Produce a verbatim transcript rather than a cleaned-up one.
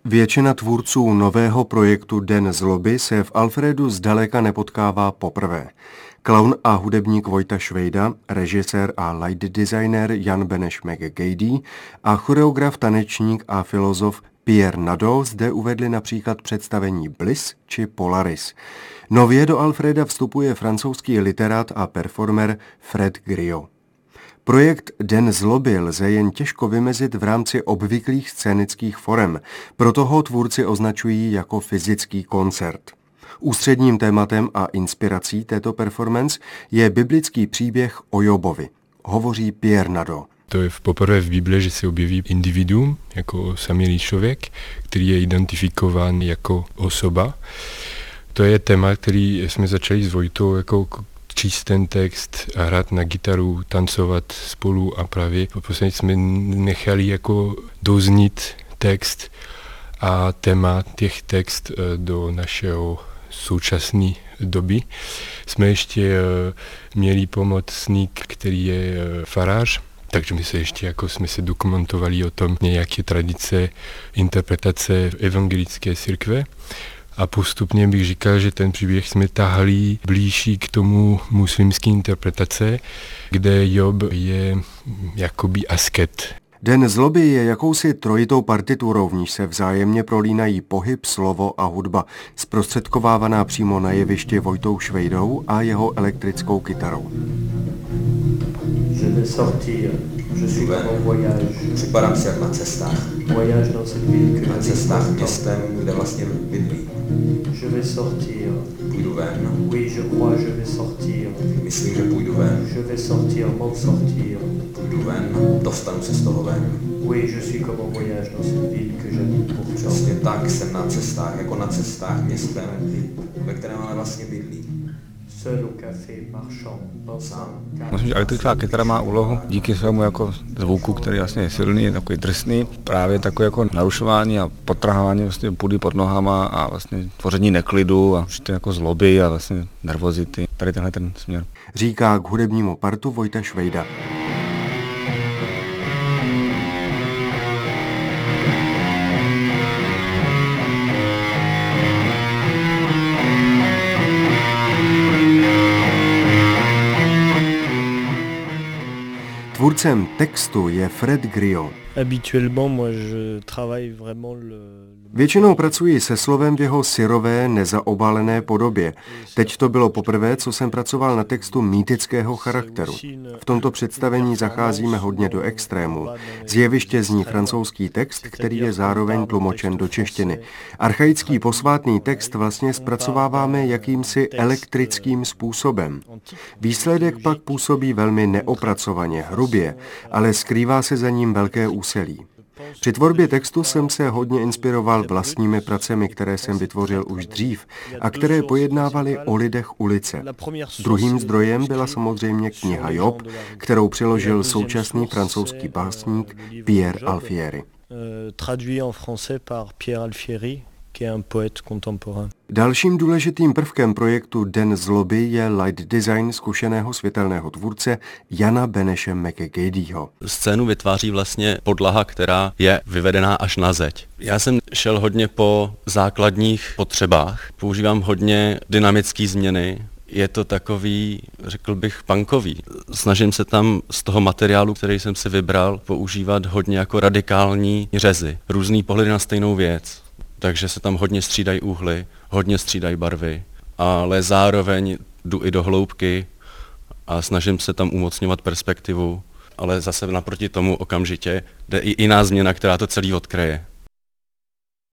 Většina tvůrců nového projektu Den zloby se v Alfredu zdaleka nepotkává poprvé. Klaun a hudebník Vojta Švejda, režisér a light designer Jan Beneš McGady a choreograf, tanečník a filozof Pierre Nadeau zde uvedli například představení Bliss či Polaris. Nově do Alfreda vstupuje francouzský literát a performer Fred Griot. Projekt Den zloby lze jen těžko vymezit v rámci obvyklých scénických forem, proto ho tvůrci označují jako fyzický koncert. Ústředním tématem a inspirací této performance je biblický příběh o Jobovi. Hovoří Pierre Nadeau. To je poprvé v Bibli, že se objeví individuum, jako osamělý člověk, který je identifikován jako osoba. To je téma, který jsme začali s Vojtou jako číst ten text a hrát na gitaru, tancovat spolu a právě prostě jsme nechali jako doznít text a téma těch text do našeho současné doby. Jsme ještě měli pomocník, který je farář, takže my se ještě jako jsme se dokumentovali o tom nějaké tradice, interpretace evangelické církve. A postupně bych říkal, že ten příběh jsme tahli blížší k tomu muslimské interpretace, kde Job je jakoby asket. Den zloby je jakousi trojitou partiturou, v níž se vzájemně prolínají pohyb, slovo a hudba, zprostředkovávaná přímo na jevišti Vojtou Švejdou a jeho elektrickou kytarou. Je vais sortir, je suis comme en voyage. Připadám si jak na cestách. Voyage dans cette ville que na cestách městem, kde vlastně bydlí. Je vais sortir. Půjdu ven. Oui, je crois, je vais sortir. Myslím, že půjdu ven. Je vais sortir, m'en sortir. Půjdu ven, dostanu se z toho ven. Oui, je suis comme en voyage dans cette ville que j'habite pourtant. Přesně tak jsem na cestách, jako na cestách městem, ve kterém ale vlastně bydlí. Myslím, že elektrická kytara má úlohu díky svému jako zvuku, který vlastně je silný, takový drsný, právě takové jako narušování a potrhávání vlastně půdy pod nohama a vlastně tvoření neklidu a určitě jako zloby a vlastně nervozity. Tady tenhle ten směr. Říká k hudebnímu partu Vojta Švejda. Tvůrcem textu je Fred Griot. Většinou pracuji se slovem v jeho syrové, nezaobalené podobě. Teď to bylo poprvé, co jsem pracoval na textu mýtického charakteru. V tomto představení zacházíme hodně do extrému. Z jeviště zní francouzský text, který je zároveň tlumočen do češtiny. Archaický posvátný text vlastně zpracováváme jakýmsi elektrickým způsobem. Výsledek pak působí velmi neopracovaně, hrubě, ale skrývá se za ním velké úsilí. Při tvorbě textu jsem se hodně inspiroval vlastními pracemi, které jsem vytvořil už dřív a které pojednávaly o lidech ulice. Druhým zdrojem byla samozřejmě kniha Job, kterou přeložil současný francouzský básník Pierre Alfieri. Dalším důležitým prvkem projektu Den zloby je light design zkušeného světelného tvůrce Jana Beneše McGadyho. Scénu vytváří vlastně podlaha, která je vyvedená až na zeď. Já jsem šel hodně po základních potřebách, používám hodně dynamické změny. Je to takový, řekl bych, punkový. Snažím se tam z toho materiálu, který jsem si vybral, používat hodně jako radikální řezy, různý pohledy na stejnou věc. Takže se tam hodně střídají úhly, hodně střídají barvy, ale zároveň jdu i do hloubky a snažím se tam umocňovat perspektivu, ale zase naproti tomu okamžitě jde i jiná změna, která to celý odkryje.